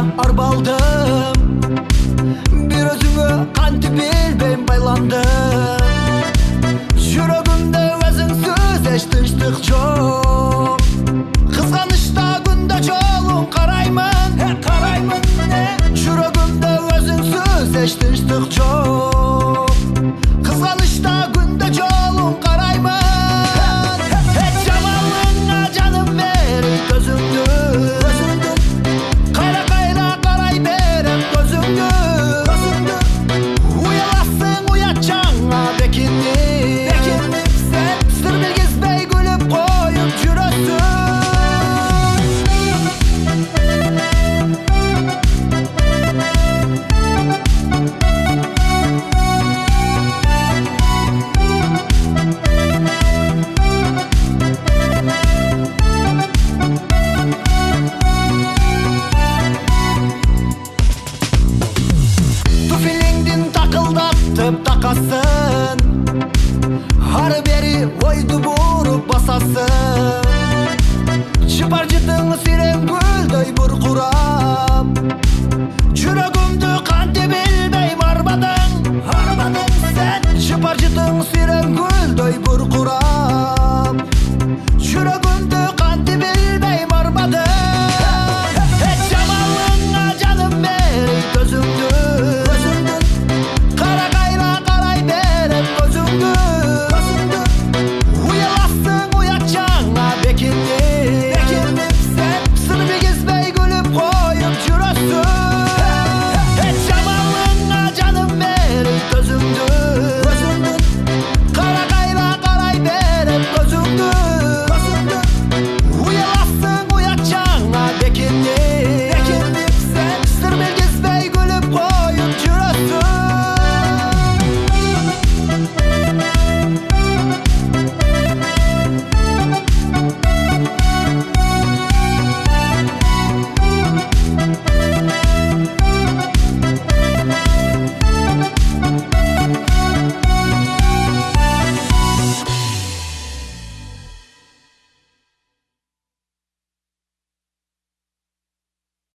арбалдым, bir özüңө кантип билбейм байландым. Жүрөгүмдө өзүңсүз эч тынчтык жок. Кызганычта күндө жолун караймын, жүрөгүмдө өзүңсүз эч тынчтык жок. Кызганычта күндө жолун караймын. Жамалыңа жаным берип көзүңдү, кайра карай берем көзүңдү. Уяласың уят жаңа бекинип, сыр билгизбей күлүп коюп жүрөсүң. Туфилиңдин такылдатып такасың, ары бери ойду буруп басасың. Чыпар жытың сирем